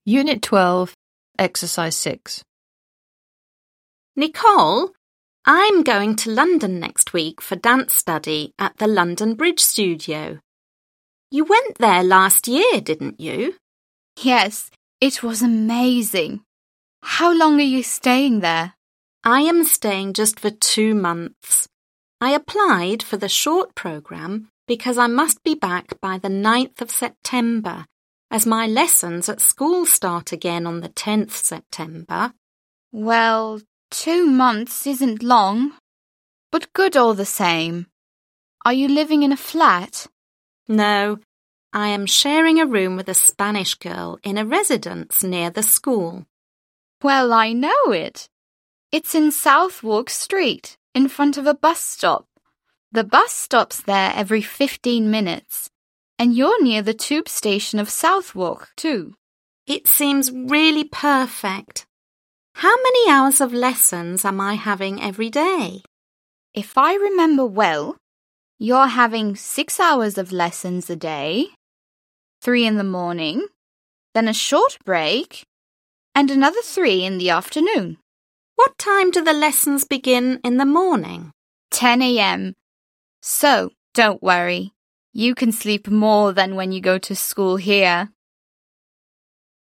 Unit 12, Exercise 6. Nicole, I'm going to London next week for dance study at the London Bridge Studio. You went there last year, didn't you? Yes, it was amazing. How long are you staying there? I am staying just for 2 months. I applied for the short programme because I must be back by the 9th of September, as my lessons at school start again on the 10th September. Well, 2 months isn't long, but good all the same. Are you living in a flat? No, I am sharing a room with a Spanish girl in a residence near the school. Well, I know it. It's in Southwark Street, in front of a bus stop. The bus stops there every 15 minutes, and you're near the tube station of Southwark, too. It seems really perfect. How many hours of lessons am I having every day? If I remember well, you're having 6 hours of lessons a day, 3 in the morning, then a short break, and another 3 in the afternoon. What time do the lessons begin in the morning? 10 a.m. So, don't worry. You can sleep more than when you go to school here.